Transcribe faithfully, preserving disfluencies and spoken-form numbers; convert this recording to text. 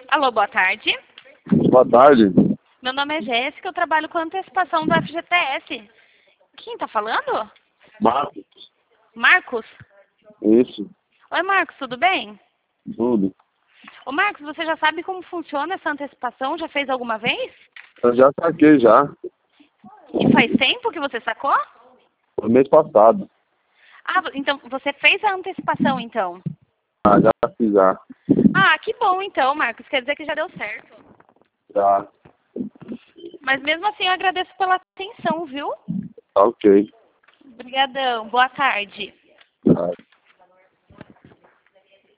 Alô, boa tarde. Boa tarde. Meu nome é Jéssica, eu trabalho com antecipação do F G T S. Quem tá falando? Marcos. Marcos? Isso. Oi, Marcos, tudo bem? Tudo. Ô, Marcos, você já sabe como funciona essa antecipação? Já fez alguma vez? Eu já saquei já. E faz tempo que você sacou? Foi mês passado. Ah, então você fez a antecipação, então? Ah, já fiz já. Ah, que bom, então, Marcos. Quer dizer que já deu certo. Já. Mas mesmo assim, eu agradeço pela atenção, viu? Tá ok. Obrigadão. Boa tarde. Tá.